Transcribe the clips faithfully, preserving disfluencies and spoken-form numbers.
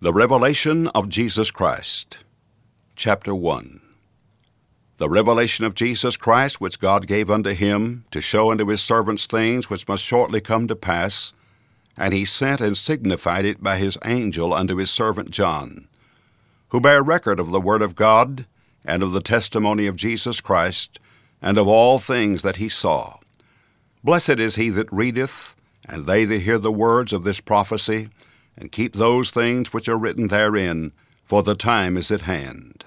The Revelation of Jesus Christ. Chapter one. The revelation of Jesus Christ, which God gave unto him, to show unto his servants things which must shortly come to pass, and he sent and signified it by his angel unto his servant John, who bare record of the word of God, and of the testimony of Jesus Christ, and of all things that he saw. Blessed is he that readeth, and they that hear the words of this prophecy, and keep those things which are written therein, for the time is at hand.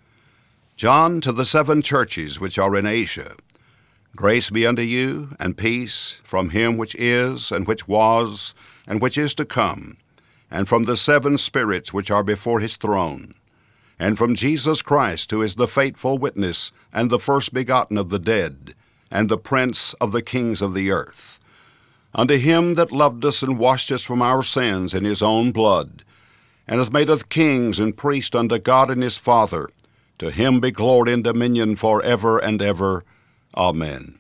John, to the seven churches which are in Asia, grace be unto you, and peace, from him which is, and which was, and which is to come, and from the seven spirits which are before his throne, and from Jesus Christ, who is the faithful witness, and the first begotten of the dead, and the prince of the kings of the earth. Unto him that loved us and washed us from our sins in his own blood, and hath made us kings and priests unto God and his Father, to him be glory and dominion for ever and ever. Amen.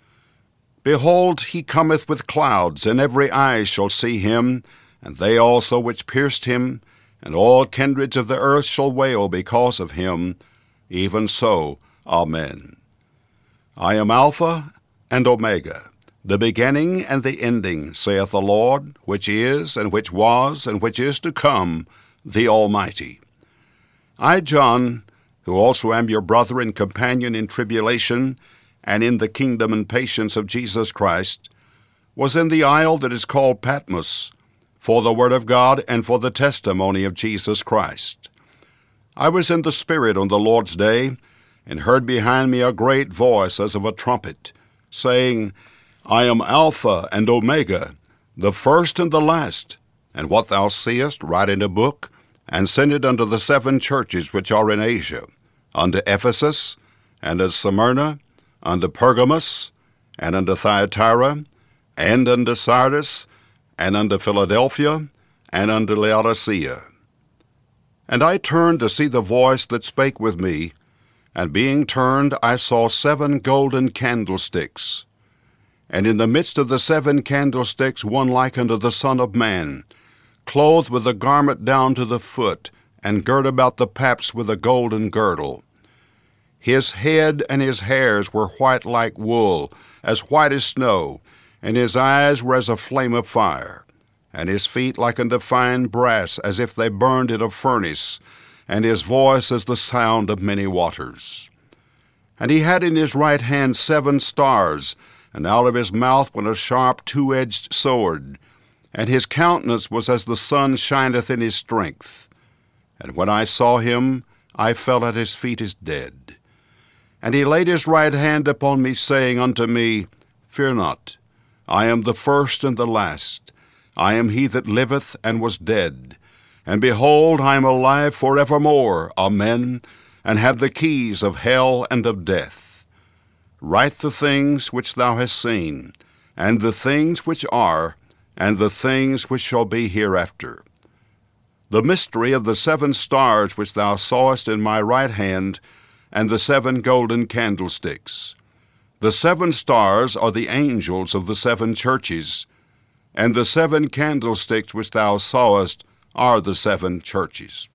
Behold, he cometh with clouds, and every eye shall see him, and they also which pierced him, and all kindreds of the earth shall wail because of him. Even so, Amen. I am Alpha and Omega, the beginning and the ending, saith the Lord, which is, and which was, and which is to come, the Almighty. I, John, who also am your brother and companion in tribulation, and in the kingdom and patience of Jesus Christ, was in the isle that is called Patmos, for the word of God and for the testimony of Jesus Christ. I was in the Spirit on the Lord's day, and heard behind me a great voice as of a trumpet, saying, I am Alpha and Omega, the first and the last. And what thou seest, write in a book, and send it unto the seven churches which are in Asia, unto Ephesus, and unto Smyrna, unto Pergamos, and unto Thyatira, and unto Sardis, and unto Philadelphia, and unto Laodicea. And I turned to see the voice that spake with me, and being turned I saw seven golden candlesticks. And in the midst of the seven candlesticks one like unto the Son of Man, clothed with a garment down to the foot, and girt about the paps with a golden girdle. His head and his hairs were white like wool, as white as snow, and his eyes were as a flame of fire, and his feet like unto fine brass, as if they burned in a furnace, and his voice as the sound of many waters. And he had in his right hand seven stars, and out of his mouth went a sharp two-edged sword, and his countenance was as the sun shineth in his strength. And when I saw him, I fell at his feet as dead. And he laid his right hand upon me, saying unto me, Fear not, I am the first and the last. I am he that liveth and was dead. And behold, I am alive forevermore, Amen, and have the keys of hell and of death. Write the things which thou hast seen, and the things which are, and the things which shall be hereafter. The mystery of the seven stars which thou sawest in my right hand, and the seven golden candlesticks. The seven stars are the angels of the seven churches, and the seven candlesticks which thou sawest are the seven churches.